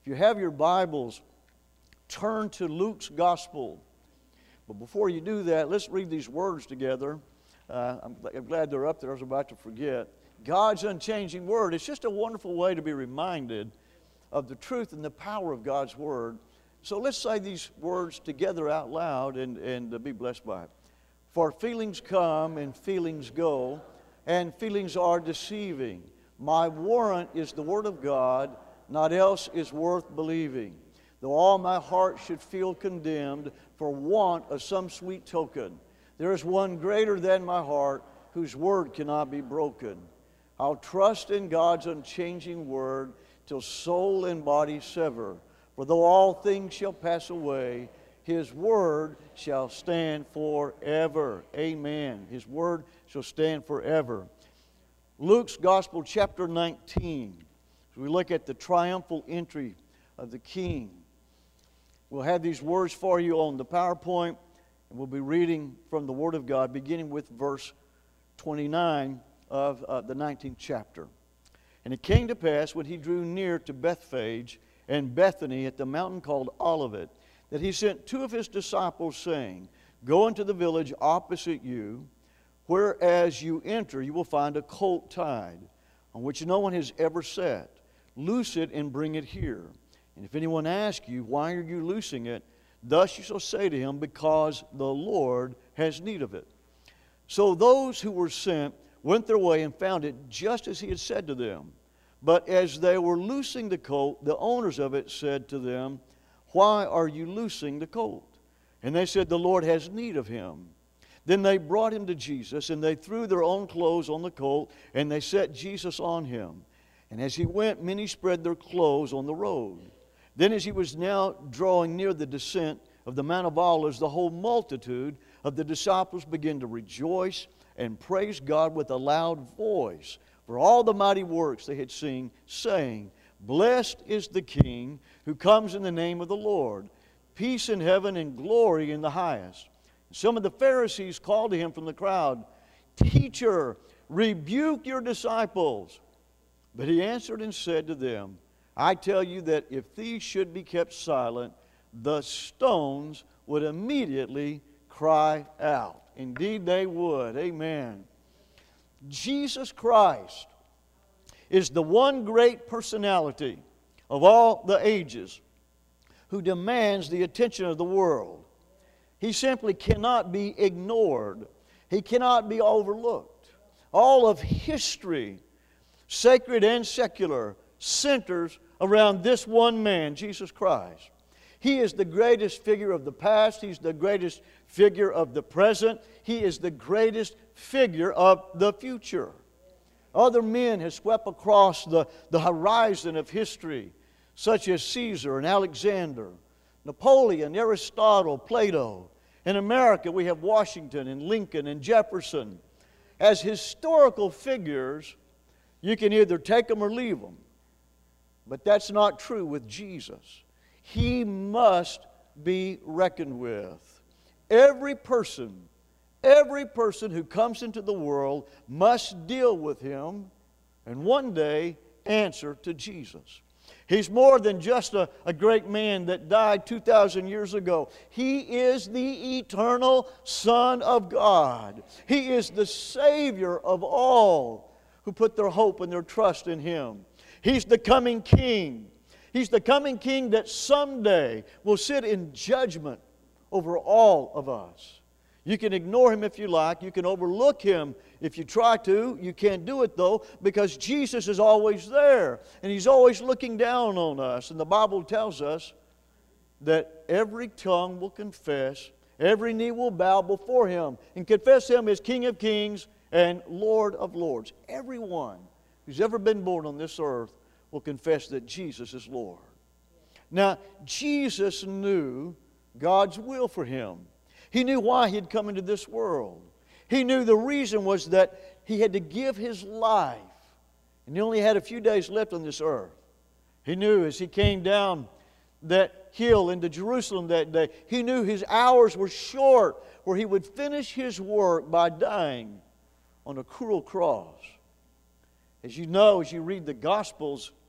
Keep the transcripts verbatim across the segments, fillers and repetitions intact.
If you have your Bibles, turn to Luke's Gospel. But before you do that, let's read these words together. Uh, I'm, I'm glad they're up there. I was about to forget. God's unchanging Word. It's just a wonderful way to be reminded of the truth and the power of God's Word. So let's say these words together out loud and, and uh, be blessed by it. For feelings come and feelings go, and feelings are deceiving. My warrant is the Word of God, not else is worth believing. Though all my heart should feel condemned for want of some sweet token, there is one greater than my heart, whose word cannot be broken. I'll trust in God's unchanging Word till soul and body sever. For though all things shall pass away, His Word shall stand forever. Amen. His Word shall stand forever. Luke's Gospel, chapter nineteen. As we look at the triumphal entry of the King. We'll have these words for you on the PowerPoint, and we'll be reading from the Word of God, beginning with verse twenty-nine of uh, the nineteenth chapter. And it came to pass, when he drew near to Bethphage and Bethany at the mountain called Olivet, that he sent two of his disciples, saying, Go into the village opposite you, where as you enter you will find a colt tied, on which no one has ever sat. Loose it and bring it here. And if anyone asks you, Why are you loosing it? Thus you shall say to him, Because the Lord has need of it. So those who were sent went their way and found it just as he had said to them. But as they were loosing the colt, the owners of it said to them, Why are you loosing the colt? And they said, The Lord has need of him. Then they brought him to Jesus, and they threw their own clothes on the colt, and they set Jesus on him. And as he went, many spread their clothes on the road. Then as he was now drawing near the descent of the Mount of Olives, the whole multitude of the disciples began to rejoice and praise God with a loud voice for all the mighty works they had seen, saying, Blessed is the King who comes in the name of the Lord. Peace in heaven and glory in the highest. Some of the Pharisees called to him from the crowd, Teacher, rebuke your disciples. But he answered and said to them, I tell you that if these should be kept silent, the stones would immediately cry out. Indeed they would. Amen. Jesus Christ is the one great personality of all the ages who demands the attention of the world. He simply cannot be ignored. He cannot be overlooked. All of history, sacred and secular, centers around this one man, Jesus Christ. He is the greatest figure of the past. He's the greatest figure of the present. He is the greatest figure of the future. Other men have swept across the, the horizon of history, such as Caesar and Alexander, Napoleon, Aristotle, Plato. In America, we have Washington and Lincoln and Jefferson. As historical figures, you can either take them or leave them. But that's not true with Jesus. He must be reckoned with. Every person, every person who comes into the world must deal with Him and one day answer to Jesus. He's more than just a, a great man that died two thousand years ago. He is the eternal Son of God. He is the Savior of all who put their hope and their trust in Him. He's the coming King. He's the coming King that someday will sit in judgment over all of us. You can ignore Him if you like. You can overlook Him if you try to. You can't do it, though, because Jesus is always there. And He's always looking down on us. And the Bible tells us that every tongue will confess, every knee will bow before Him and confess Him as King of kings and Lord of lords. Everyone who's ever been born on this earth will confess that Jesus is Lord. Now, Jesus knew God's will for Him. He knew why He had come into this world. He knew the reason was that He had to give His life. And He only had a few days left on this earth. He knew as He came down that hill into Jerusalem that day, He knew His hours were short, where He would finish His work by dying on a cruel cross. As you know, as you read the Gospels,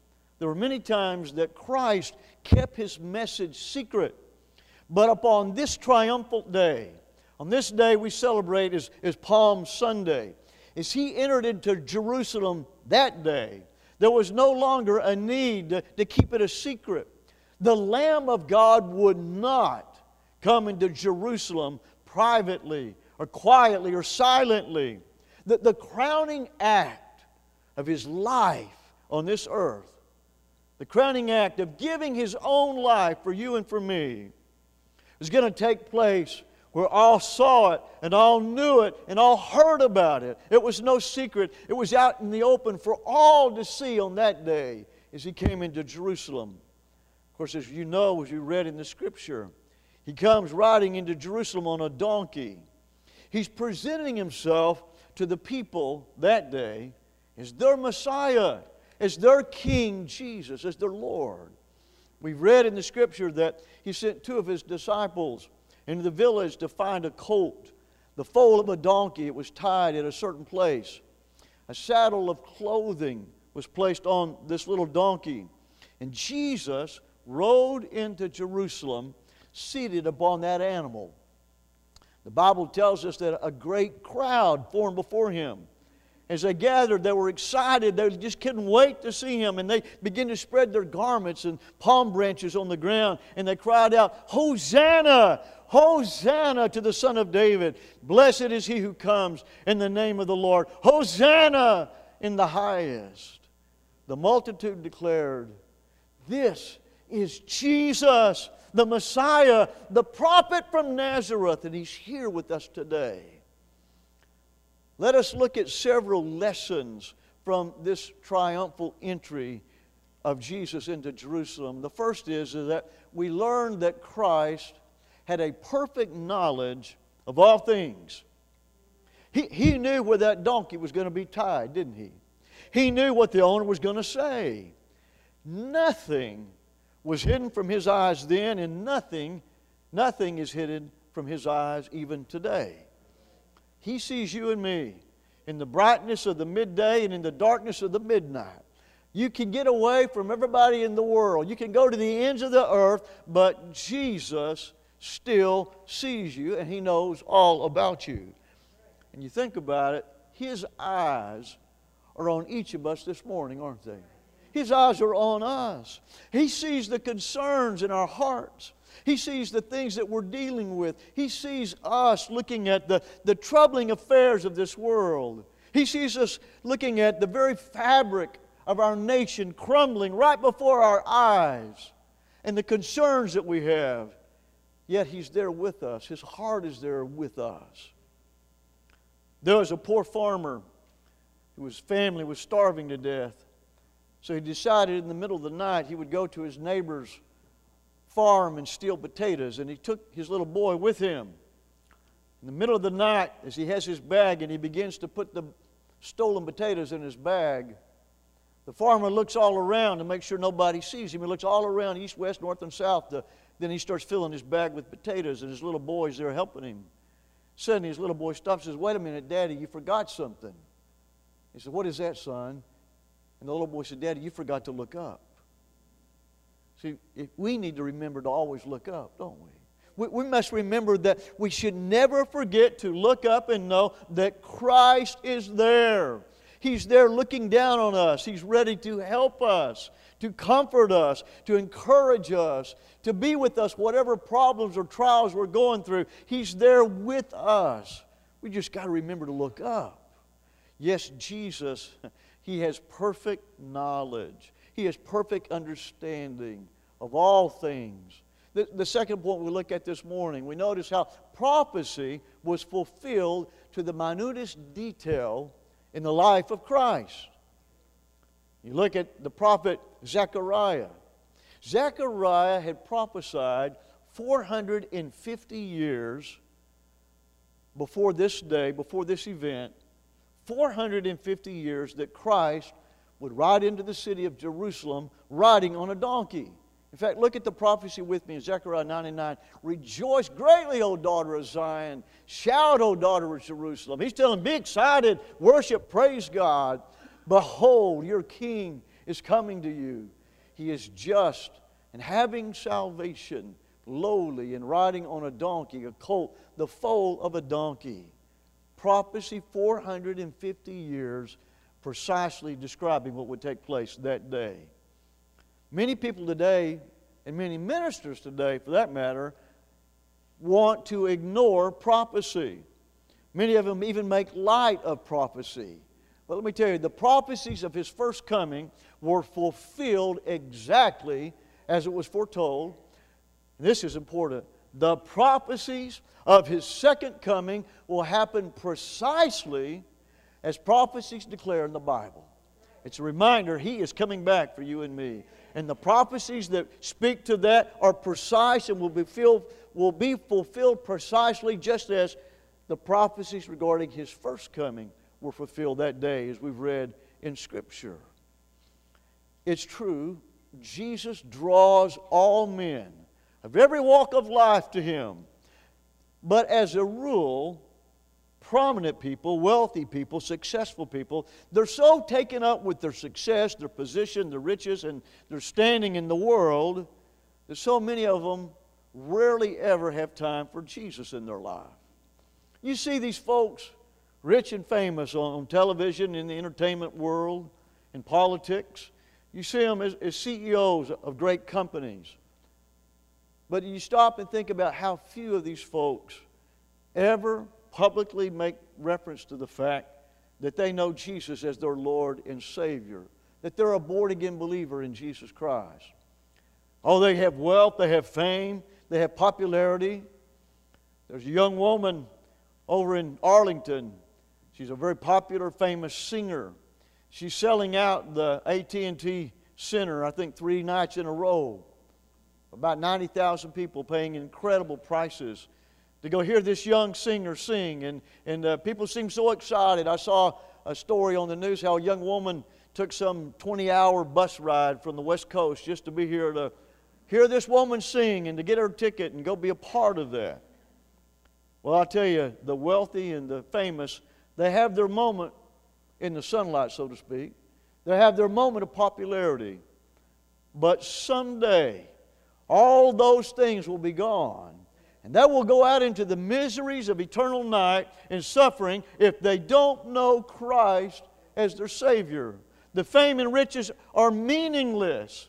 there were many times that Christ kept His message secret. But upon this triumphal day, on this day we celebrate as, as Palm Sunday, as He entered into Jerusalem that day, there was no longer a need to, to keep it a secret. The Lamb of God would not come into Jerusalem privately or quietly or silently. The, the crowning act of His life on this earth, the crowning act of giving His own life for you and for me, is going to take place where all saw it and all knew it and all heard about it. It was no secret. It was out in the open for all to see on that day as He came into Jerusalem. Of course, as you know, as you read in the Scripture, He comes riding into Jerusalem on a donkey. He's presenting Himself to the people that day as their Messiah, as their King Jesus, as their Lord. We've read in the Scripture that He sent two of His disciples into the village to find a colt, the foal of a donkey. It was tied at a certain place. A saddle of clothing was placed on this little donkey. And Jesus rode into Jerusalem seated upon that animal. The Bible tells us that a great crowd formed before Him. As they gathered, they were excited. They just couldn't wait to see Him. And they began to spread their garments and palm branches on the ground. And they cried out, "Hosanna! Hosanna to the Son of David! Blessed is He who comes in the name of the Lord! Hosanna in the highest!" The multitude declared, "This is Jesus, the Messiah, the prophet from Nazareth, and He's here with us today." Let us look at several lessons from this triumphal entry of Jesus into Jerusalem. The first is, is that we learn that Christ had a perfect knowledge of all things. He, he knew where that donkey was going to be tied, didn't He? He knew what the owner was going to say. Nothing was hidden from His eyes then, and nothing, nothing is hidden from His eyes even today. He sees you and me in the brightness of the midday and in the darkness of the midnight. You can get away from everybody in the world. You can go to the ends of the earth, but Jesus still sees you and He knows all about you. And you think about it, His eyes are on each of us this morning, aren't they? His eyes are on us. He sees the concerns in our hearts. He sees the things that we're dealing with. He sees us looking at the, the troubling affairs of this world. He sees us looking at the very fabric of our nation crumbling right before our eyes and the concerns that we have. Yet He's there with us. His heart is there with us. There was a poor farmer whose family was starving to death. So he decided in the middle of the night he would go to his neighbor's farm and steal potatoes. And he took his little boy with him. In the middle of the night, as he has his bag and he begins to put the stolen potatoes in his bag, the farmer looks all around to make sure nobody sees him. He looks all around, east, west, north, and south. To, then he starts filling his bag with potatoes, and his little boy's there helping him. Suddenly his little boy stops and says, "Wait a minute, Daddy, you forgot something." He said, "What is that, son?" And the little boy said, "Daddy, you forgot to look up." See, we need to remember to always look up, don't we? We, we must remember that we should never forget to look up and know that Christ is there. He's there looking down on us. He's ready to help us, to comfort us, to encourage us, to be with us whatever problems or trials we're going through. He's there with us. We just got to remember to look up. Yes, Jesus, He has perfect knowledge. He has perfect understanding of all things. The, the second point we look at this morning, we notice how prophecy was fulfilled to the minutest detail in the life of Christ. You look at the prophet Zechariah. Zechariah had prophesied four hundred fifty years before this day, before this event, four hundred fifty years that Christ would ride into the city of Jerusalem riding on a donkey. In fact, look at the prophecy with me in Zechariah nine and nine. "Rejoice greatly, O daughter of Zion. Shout, O daughter of Jerusalem." He's telling, be excited, worship, praise God. "Behold, your king is coming to you. He is just and having salvation, lowly and riding on a donkey, a colt, the foal of a donkey. Prophecy four hundred fifty years precisely describing what would take place that day. Many people today, and many ministers today for that matter, want to ignore prophecy. Many of them even make light of prophecy. But let me tell you, the prophecies of His first coming were fulfilled exactly as it was foretold. And this is important. The prophecies of His second coming will happen precisely as prophecies declare in the Bible. It's a reminder He is coming back for you and me. And the prophecies that speak to that are precise and will be, filled, will be fulfilled precisely just as the prophecies regarding His first coming were fulfilled that day, as we've read in Scripture. It's true, Jesus draws all men of every walk of life to Him. But as a rule, prominent people, wealthy people, successful people, they're so taken up with their success, their position, their riches, and their standing in the world that so many of them rarely ever have time for Jesus in their life. You see these folks, rich and famous on television, in the entertainment world, in politics. You see them as, as C E Os of great companies. But you stop and think about how few of these folks ever publicly make reference to the fact that they know Jesus as their Lord and Savior, that they're a born-again believer in Jesus Christ. Oh, they have wealth, they have fame, they have popularity. There's a young woman over in Arlington. She's a very popular, famous singer. She's selling out the A T and T Center, I think, three nights in a row. About ninety thousand people paying incredible prices to go hear this young singer sing. And, and uh, people seem so excited. I saw a story on the news how a young woman took some twenty-hour bus ride from the West Coast just to be here to hear this woman sing and to get her ticket and go be a part of that. Well, I'll tell you, the wealthy and the famous, they have their moment in the sunlight, so to speak. They have their moment of popularity. But someday, all those things will be gone. And that will go out into the miseries of eternal night and suffering if they don't know Christ as their Savior. The fame and riches are meaningless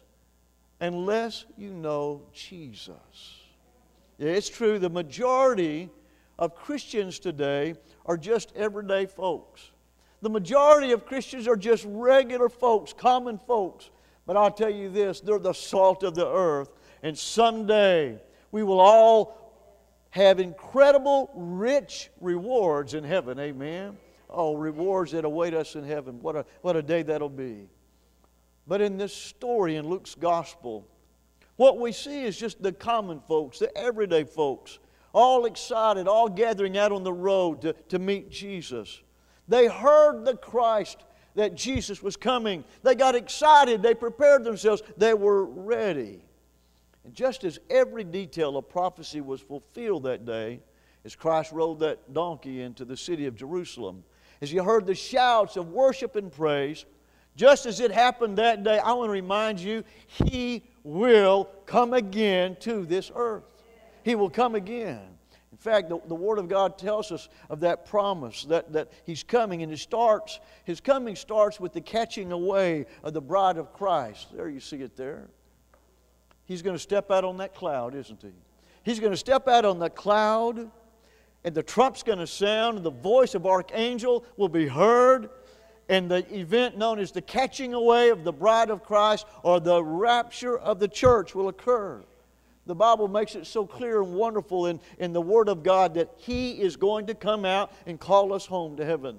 unless you know Jesus. Yeah, it's true, the majority of Christians today are just everyday folks. The majority of Christians are just regular folks, common folks. But I'll tell you this, they're the salt of the earth. And someday we will all have incredible, rich rewards in heaven. Amen. Oh, rewards that await us in heaven. What a, what a day that'll be. But in this story in Luke's gospel, what we see is just the common folks, the everyday folks, all excited, all gathering out on the road to, to meet Jesus. They heard the Christ, that Jesus was coming. They got excited. They prepared themselves. They were ready. And just as every detail of prophecy was fulfilled that day, as Christ rode that donkey into the city of Jerusalem, as you heard the shouts of worship and praise, just as it happened that day, I want to remind you, He will come again to this earth. He will come again. In fact, the, the Word of God tells us of that promise, that, that He's coming, and it starts, His coming starts with the catching away of the bride of Christ. There you see it there. He's going to step out on that cloud, isn't He? He's going to step out on the cloud, and the trump's going to sound, and the voice of archangel will be heard, and the event known as the catching away of the bride of Christ, or the rapture of the church, will occur. The Bible makes it so clear and wonderful in, in the Word of God that He is going to come out and call us home to heaven.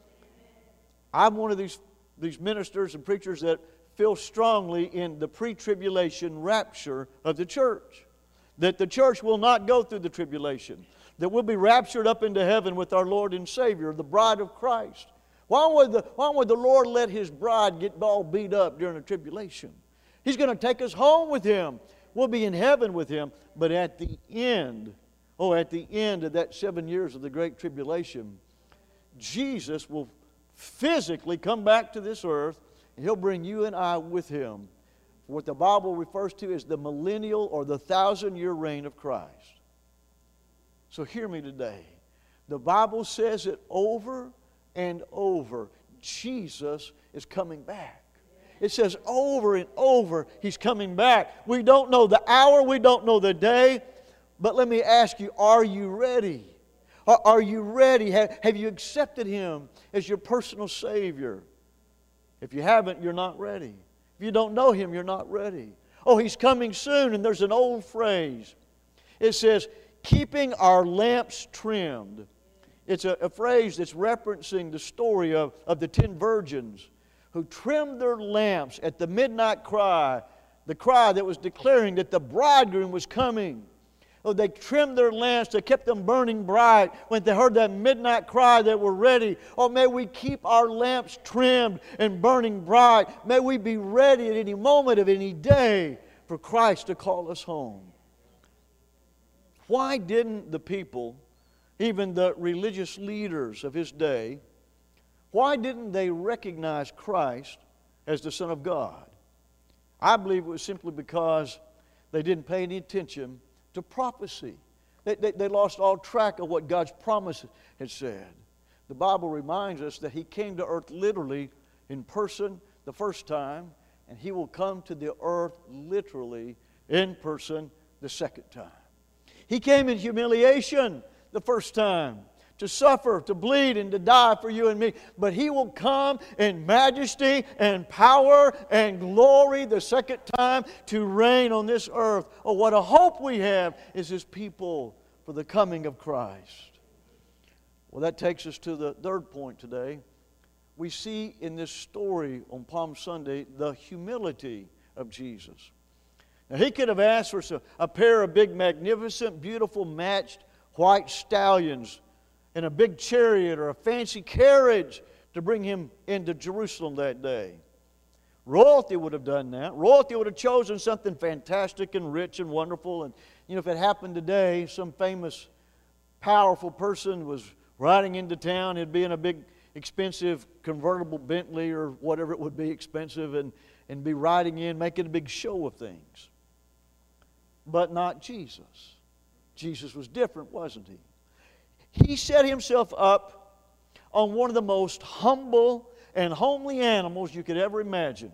I'm one of these, these ministers and preachers that feel strongly in the pre-tribulation rapture of the church. That the church will not go through the tribulation. That we'll be raptured up into heaven with our Lord and Savior, the bride of Christ. Why would the, why would the Lord let His bride get all beat up during the tribulation? He's going to take us home with Him. We'll be in heaven with Him. But at the end, oh, at the end of that seven years of the Great Tribulation, Jesus will physically come back to this earth, and He'll bring you and I with Him. what the Bible refers to as the millennial or the thousand-year reign of Christ. So hear me today. The Bible says it over and over. Jesus is coming back. It says over and over, He's coming back. We don't know the hour, we don't know the day, but let me ask you, are you ready? Are, are you ready? Have, have you accepted Him as your personal Savior? If you haven't, you're not ready. If you don't know Him, you're not ready. Oh, He's coming soon, and there's an old phrase. It says, keeping our lamps trimmed. It's a, a phrase that's referencing the story of, of the ten virgins who trimmed their lamps at the midnight cry, the cry that was declaring that the bridegroom was coming. Oh, they trimmed their lamps, they kept them burning bright when they heard that midnight cry that we're ready. Oh, may we keep our lamps trimmed and burning bright. May we be ready at any moment of any day for Christ to call us home. Why didn't the people, even the religious leaders of His day, why didn't they recognize Christ as the Son of God? I believe it was simply because they didn't pay any attention to prophecy. They, they, they lost all track of what God's promise had said. The Bible reminds us that He came to earth literally in person the first time, and He will come to the earth literally in person the second time. He came in humiliation the first time, to suffer, to bleed, and to die for you and me. But He will come in majesty and power and glory the second time to reign on this earth. Oh, what a hope we have as His people for the coming of Christ. Well, that takes us to the third point today. We see in this story on Palm Sunday the humility of Jesus. Now, He could have asked for a pair of big, magnificent, beautiful, matched white stallions in a big chariot or a fancy carriage to bring Him into Jerusalem that day. Royalty would have done that. Royalty would have chosen something fantastic and rich and wonderful. And, you know, if it happened today, some famous, powerful person was riding into town, it'd be in a big, expensive convertible Bentley or whatever it would be expensive, and, and be riding in, making a big show of things. But not Jesus. Jesus was different, wasn't He? He set Himself up on one of the most humble and homely animals you could ever imagine.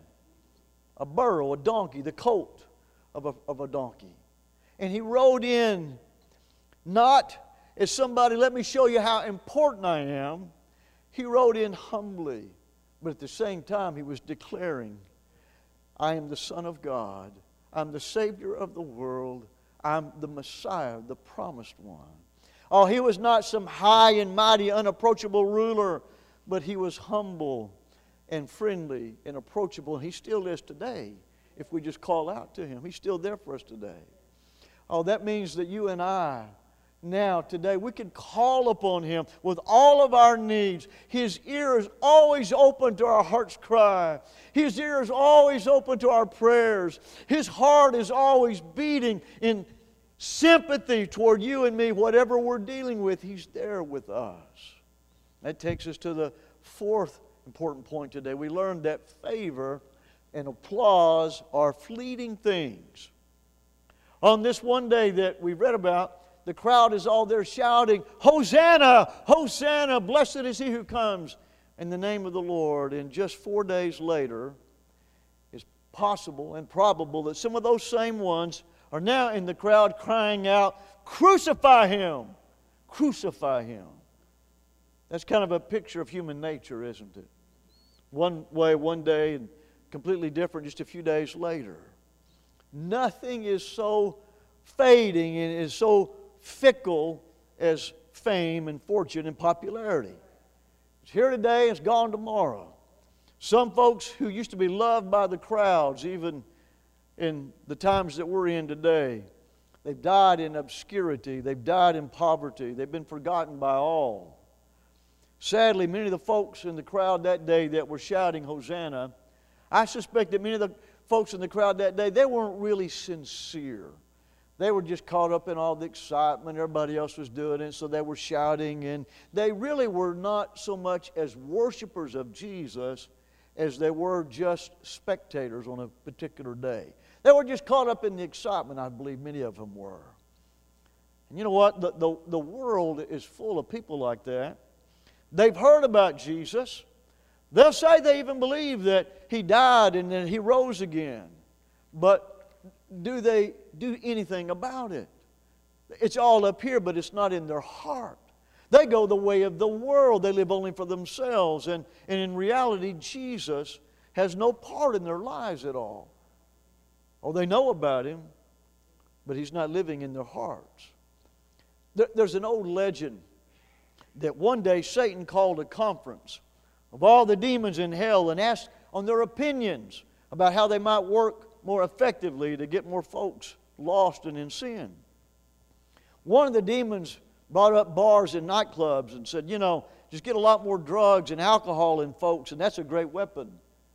A burro, a donkey, the colt of a, of a donkey. And He rode in not as somebody, let me show you how important I am. He rode in humbly. But at the same time, He was declaring, I am the Son of God. I'm the Savior of the world. I'm the Messiah, the promised one. Oh, He was not some high and mighty, unapproachable ruler, but He was humble and friendly and approachable. And He still is today if we just call out to Him. He's still there for us today. Oh, that means that you and I, now, today, we can call upon Him with all of our needs. His ear is always open to our heart's cry. His ear is always open to our prayers. His heart is always beating in sympathy toward you and me. Whatever we're dealing with, He's there with us. That takes us to the fourth important point today. We learned that favor and applause are fleeting things. On this one day that we read about, the crowd is all there shouting, Hosanna! Hosanna! Blessed is He who comes in the name of the Lord. And just four days later, it's possible and probable that some of those same ones are now in the crowd crying out, Crucify Him! Crucify Him! That's kind of a picture of human nature, isn't it? One way, one day, and completely different just a few days later. Nothing is so fading and is so fickle as fame and fortune and popularity. It's here today, it's gone tomorrow. Some folks who used to be loved by the crowds, even in the times that we're in today, they've died in obscurity, they've died in poverty, they've been forgotten by all. Sadly, many of the folks in the crowd that day that were shouting Hosanna, I suspect that many of the folks in the crowd that day, they weren't really sincere. They were just caught up in all the excitement. Everybody else was doing it, so they were shouting. And they really were not so much as worshipers of Jesus as they were just spectators on a particular day. They were just caught up in the excitement, I believe many of them were. And you know what? The, the, the world is full of people like that. They've heard about Jesus. They'll say they even believe that He died and then He rose again. But do they do anything about it? It's all up here, but it's not in their heart. They go the way of the world. They live only for themselves. And, and in reality, Jesus has no part in their lives at all. Oh, they know about Him, but He's not living in their hearts. There, there's an old legend that one day Satan called a conference of all the demons in hell and asked on their opinions about how they might work more effectively to get more folks lost and in sin. One of the demons brought up bars and nightclubs and said, you know, just get a lot more drugs and alcohol in folks, and that's a great weapon.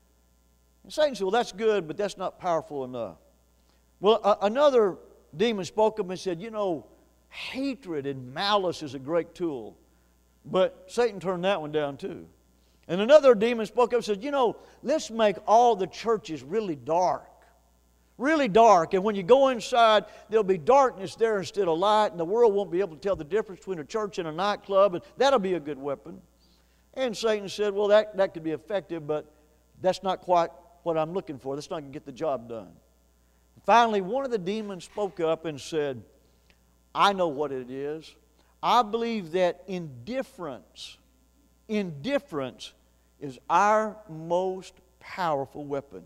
And Satan said, well, that's good, but that's not powerful enough. Well, uh, another demon spoke up and said, you know, hatred and malice is a great tool. But Satan turned that one down too. And another demon spoke up and said, you know, let's make all the churches really dark. Really dark. And when you go inside, there'll be darkness there instead of light, and the world won't be able to tell the difference between a church and a nightclub, and that'll be a good weapon. And Satan said, well, that, that could be effective, but that's not quite what I'm looking for. That's not going to get the job done. Finally, one of the demons spoke up and said, I know what it is. I believe that indifference, indifference is our most powerful weapon.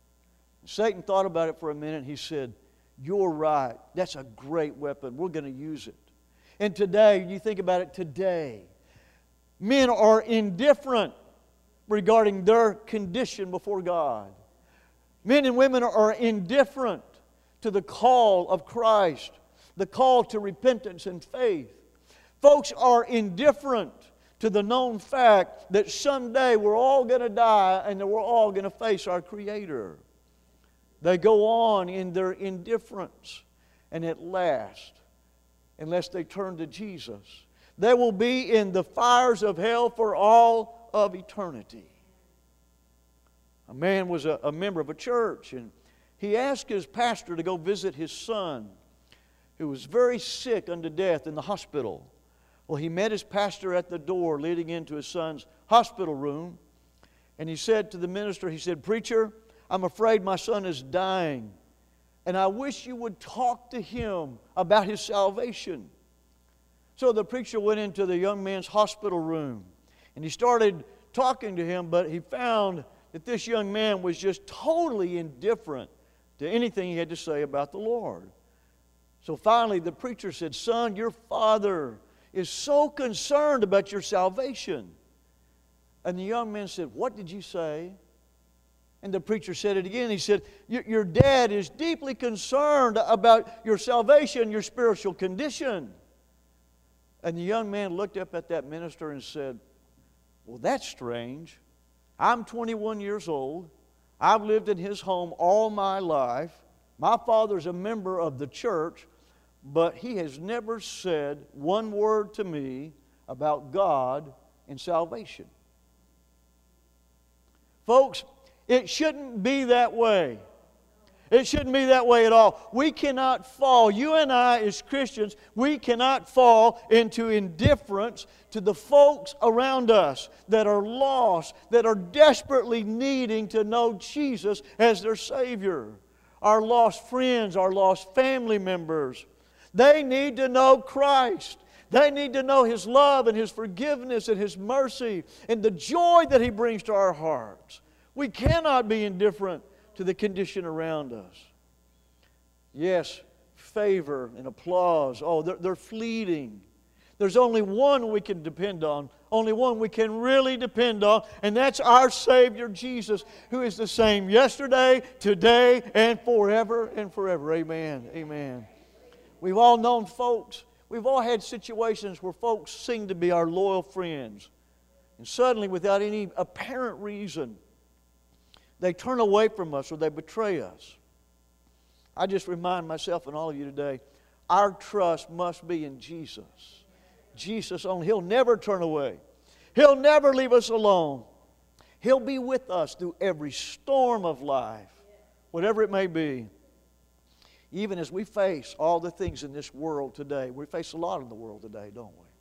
Satan thought about it for a minute. He said, you're right. That's a great weapon. We're going to use it. And today, you think about it today, men are indifferent regarding their condition before God. Men and women are indifferent to the call of Christ, the call to repentance and faith. Folks are indifferent to the known fact that someday we're all going to die and that we're all going to face our Creator. They go on in their indifference, and at last, unless they turn to Jesus, they will be in the fires of hell for all of eternity. A man was a, a member of a church, and he asked his pastor to go visit his son, who was very sick unto death in the hospital. Well, he met his pastor at the door leading into his son's hospital room, and he said to the minister, he said, preacher, I'm afraid my son is dying, and I wish you would talk to him about his salvation. So the preacher went into the young man's hospital room, and he started talking to him, but he found that this young man was just totally indifferent to anything he had to say about the Lord. So finally the preacher said, son, your father is so concerned about your salvation. And the young man said, what did you say? And the preacher said it again. He said, your dad is deeply concerned about your salvation, your spiritual condition. And the young man looked up at that minister and said, well, that's strange. I'm twenty-one years old. I've lived in his home all my life. My father's a member of the church, but he has never said one word to me about God and salvation. Folks, it shouldn't be that way. It shouldn't be that way at all. We cannot fall, you and I as Christians, we cannot fall into indifference to the folks around us that are lost, that are desperately needing to know Jesus as their Savior. Our lost friends, our lost family members, they need to know Christ. They need to know His love and His forgiveness and His mercy and the joy that He brings to our hearts. We cannot be indifferent to the condition around us. Yes, favor and applause, oh, they're, they're fleeting. There's only one we can depend on, only one we can really depend on, and that's our Savior Jesus, who is the same yesterday, today, and forever and forever. Amen. Amen. We've all known folks, we've all had situations where folks seem to be our loyal friends, and suddenly, without any apparent reason, they turn away from us or they betray us. I just remind myself and all of you today, our trust must be in Jesus. Jesus only. He'll never turn away. He'll never leave us alone. He'll be with us through every storm of life, whatever it may be. Even as we face all the things in this world today. We face a lot in the world today, don't we?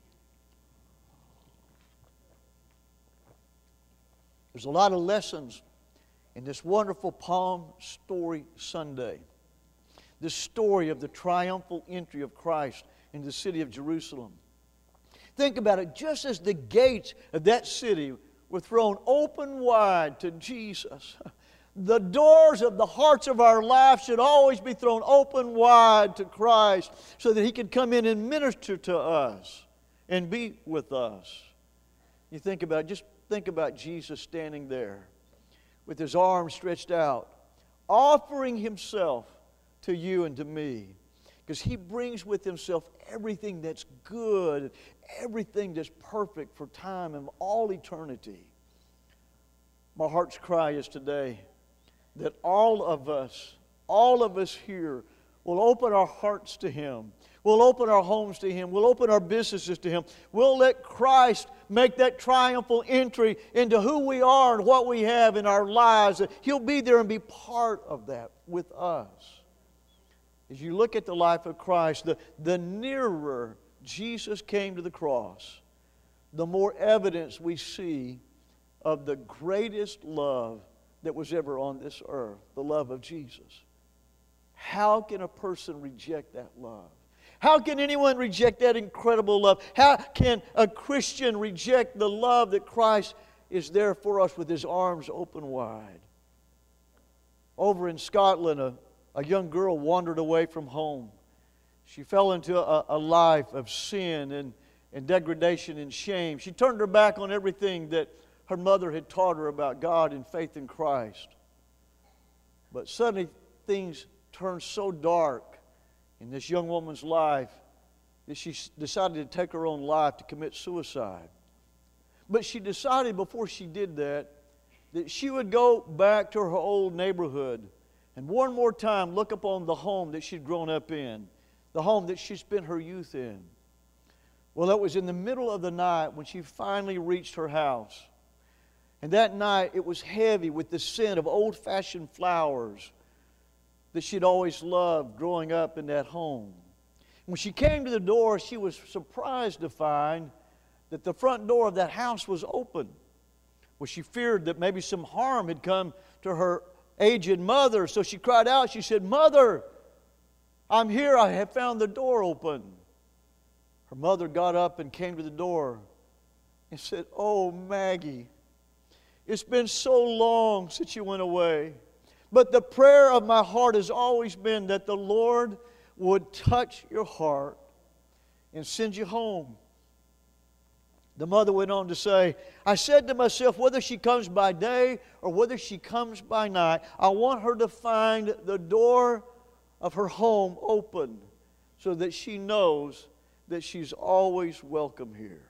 There's a lot of lessons in this wonderful Palm Story Sunday. This story of the triumphal entry of Christ into the city of Jerusalem. Think about it. Just as the gates of that city were thrown open wide to Jesus, the doors of the hearts of our lives should always be thrown open wide to Christ so that He could come in and minister to us and be with us. You think about it, just think about Jesus standing there with His arms stretched out, offering Himself to you and to me. Because He brings with Himself everything that's good, everything that's perfect for time and all eternity. My heart's cry is today that all of us, all of us here will open our hearts to Him. We'll open our homes to Him. We'll open our businesses to Him. We'll let Christ make that triumphal entry into who we are and what we have in our lives. He'll be there and be part of that with us. As you look at the life of Christ, the, the nearer Jesus came to the cross, the more evidence we see of the greatest love that was ever on this earth, the love of Jesus. How can a person reject that love? How can anyone reject that incredible love? How can a Christian reject the love that Christ is there for us with His arms open wide? Over in Scotland, a, a young girl wandered away from home. She fell into a, a life of sin and, and degradation and shame. She turned her back on everything that her mother had taught her about God and faith in Christ. But suddenly things turned so dark in this young woman's life that she decided to take her own life, to commit suicide. But she decided before she did that, that she would go back to her old neighborhood and one more time look upon the home that she'd grown up in, the home that she spent her youth in. Well, it was in the middle of the night when she finally reached her house. And that night, it was heavy with the scent of old-fashioned flowers that she'd always loved growing up in that home. When she came to the door, she was surprised to find that the front door of that house was open. Well, she feared that maybe some harm had come to her aged mother, so she cried out. She said, "Mother, I'm here. I have found the door open." Her mother got up and came to the door and said, "Oh, Maggie, it's been so long since you went away. But the prayer of my heart has always been that the Lord would touch your heart and send you home." The mother went on to say, "I said to myself, whether she comes by day or whether she comes by night, I want her to find the door of her home open so that she knows that she's always welcome here."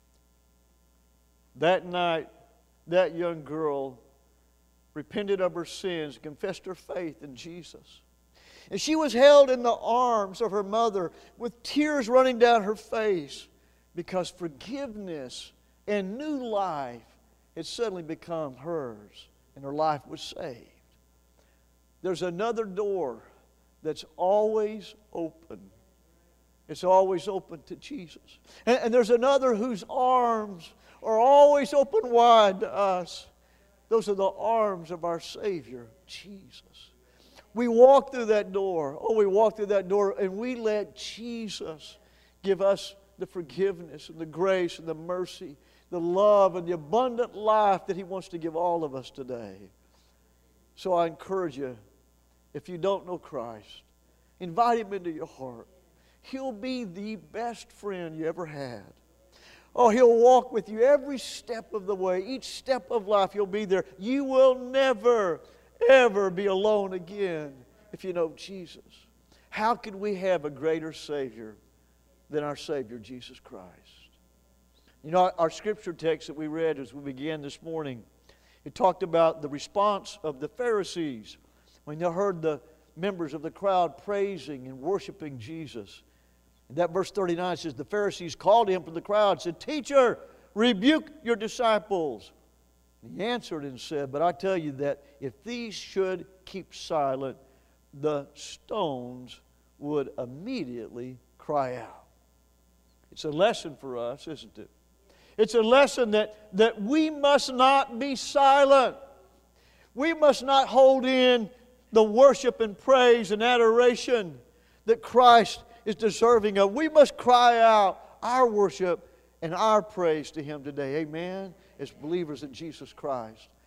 That night, that young girl repented of her sins, confessed her faith in Jesus. And she was held in the arms of her mother with tears running down her face because forgiveness and new life had suddenly become hers and her life was saved. There's another door that's always open. It's always open to Jesus. And, and there's another whose arms are always open wide to us. Those are the arms of our Savior, Jesus. We walk through that door. Oh, we walk through that door and we let Jesus give us the forgiveness and the grace and the mercy, the love and the abundant life that He wants to give all of us today. So I encourage you, if you don't know Christ, invite Him into your heart. He'll be the best friend you ever had. Oh, He'll walk with you every step of the way. Each step of life, He'll be there. You will never, ever be alone again if you know Jesus. How could we have a greater Savior than our Savior, Jesus Christ? You know, our scripture text that we read as we began this morning, it talked about the response of the Pharisees when they heard the members of the crowd praising and worshiping Jesus. And that verse thirty-nine says, the Pharisees called Him from the crowd and said, "Teacher, rebuke your disciples." He answered and said, but I tell you that if these should keep silent, the stones would immediately cry out. It's a lesson for us, isn't it? It's a lesson that, that we must not be silent. We must not hold in the worship and praise and adoration that Christ is deserving of. We must cry out our worship and our praise to Him today. Amen? As believers in Jesus Christ.